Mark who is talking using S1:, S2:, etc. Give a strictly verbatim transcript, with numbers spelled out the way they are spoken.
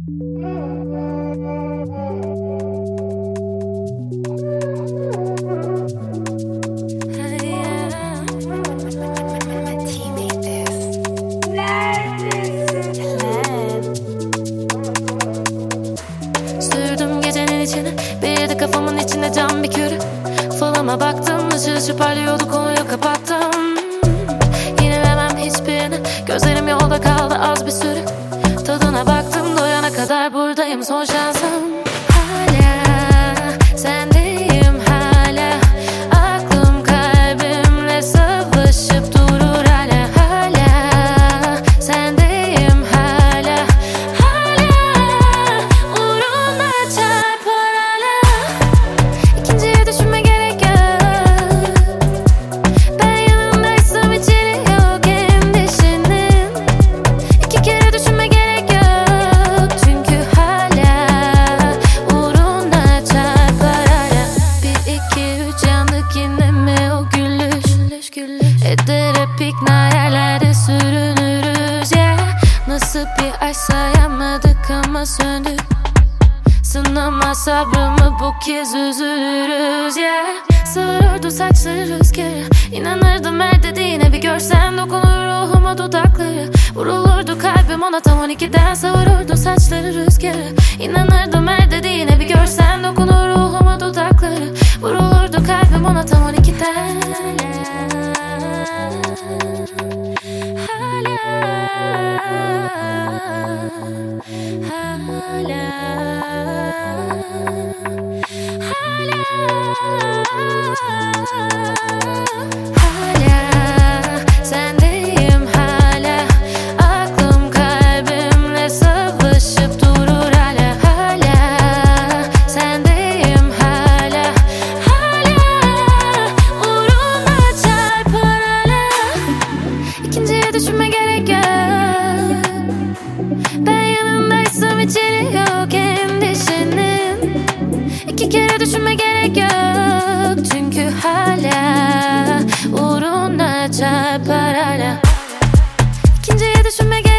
S1: Sürdüm gecenin içine, bir de kafamın içinde cam bir küre. Falıma baktım, ışığı ışığı parlıyordu, konuyu kapattım. Yine vermem hiçbirine, gözlerim yolda kaldı az bir süre. Tadına baktım, doyana kadar buradayım, son şansım. Hala sendeyim, hala aklım kalbimle savaşıp durur. Hala hala sendeyim, hala hala uğruna çarpar hala. İkinciyi düşünme gerek yok, ben yanındaysam içeri yok endişenin. İki kere düşünme gerek yok, çünkü hala uğruna çarpar hala. Bir iki üç yandık yine mi o gülüş, eder hep ikna yerlerde sürünürüz ya. Yeah. Nasıl bir aşk sayamadık ama söndük. Sınama sabrımı, bu kez üzülürüz ya. Yeah. Savururdu saçları rüzgara, İnanırdım her dediğine, bir görsen dokunur ruhuma dudakları. Vurulurdu kalbim ona tam on ikiden, savururdu saçları rüzgara, İnanırdım her dediğine, bir görsen dokunur ruhuma dudakları. Vurulurdu kalbim ona tam on ikiden. Hala hala hala sendeyim, hala aklım kalbimle savaşıp durur. Hala hala sendeyim, hala hala uğruna çarpar hala. İkinciyi düşünme gerek yok, ben yanındaysam içeri yok endişenin. İki kere düşünme gerek yok, çünkü hala uğruna çarpar hala. İkinciyi düşünme gerek yok.